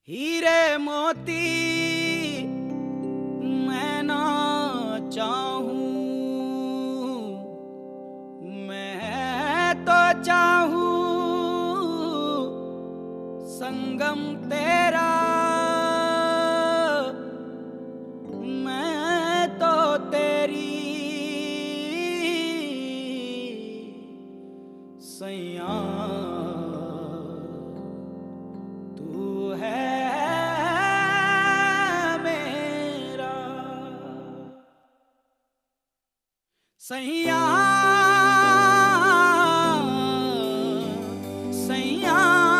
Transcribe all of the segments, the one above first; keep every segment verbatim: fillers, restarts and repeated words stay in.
हीरे मोती मैं ना चाहूं, मैं तो चाहूं संगम तेरा, मैं तो तेरी सैया तू है मेरा सैया सैया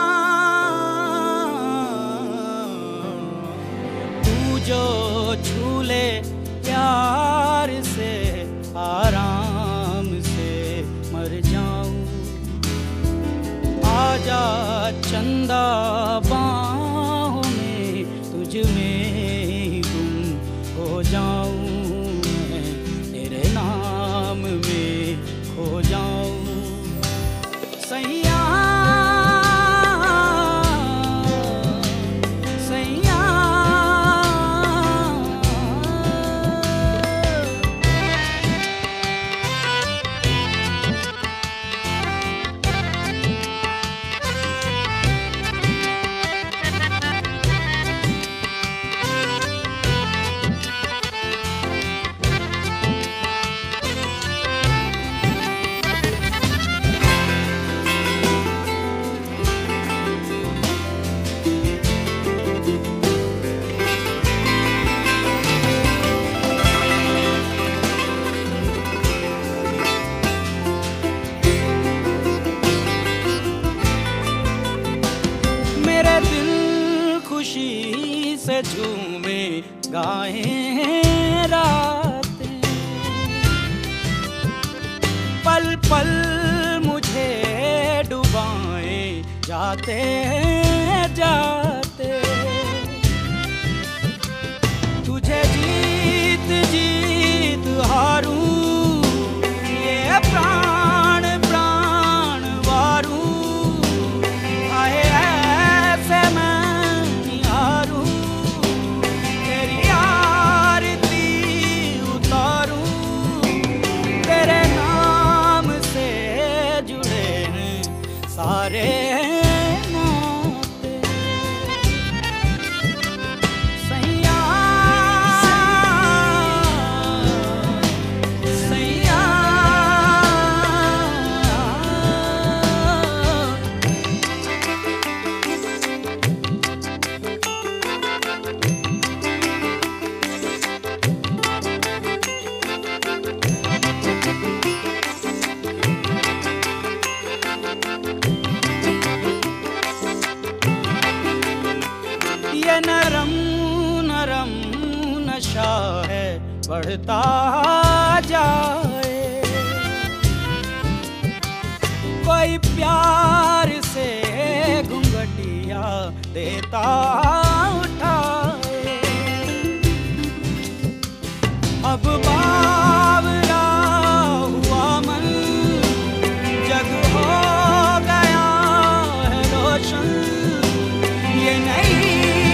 तू जो झूले प्यार से आराम से मर जाऊं, आजा चंदा बाहों में तुझ में गुम हो जाऊं, मैं तेरे नाम में खो जाऊं सैया सैया। खुशी से झूमे गाएं रातें, पल पल मुझे डुबाएं जाते जाते, तुझे जीत जीत हारूं ये प्राण प्राण वारूं, आए ऐसे मैं सारे नाते सैया सैया। ये नरम नरम नशा है बढ़ता जाए, कोई प्यार से घुंघटिया देता उठाए, अब बावरा हुआ मन जग हो गया है रोशन, ये नहीं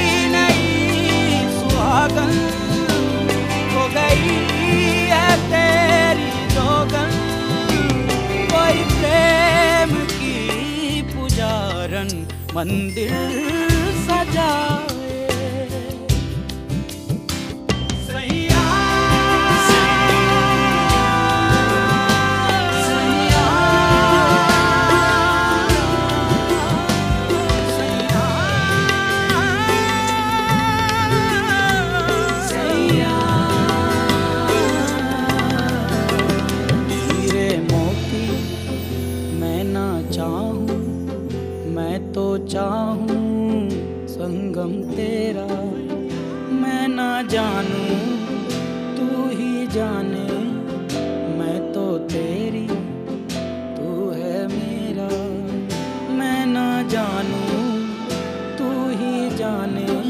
हो गई है तेरी जोगन, कोई प्रेम की पुजारन मंदिर सजाए सैया सैया सैया। चाहूं मैं तो चाहूं संगम तेरा, मैं ना जानूं तू ही जाने, मैं तो तेरी तू है मेरा, मैं ना जानूं तू ही जाने।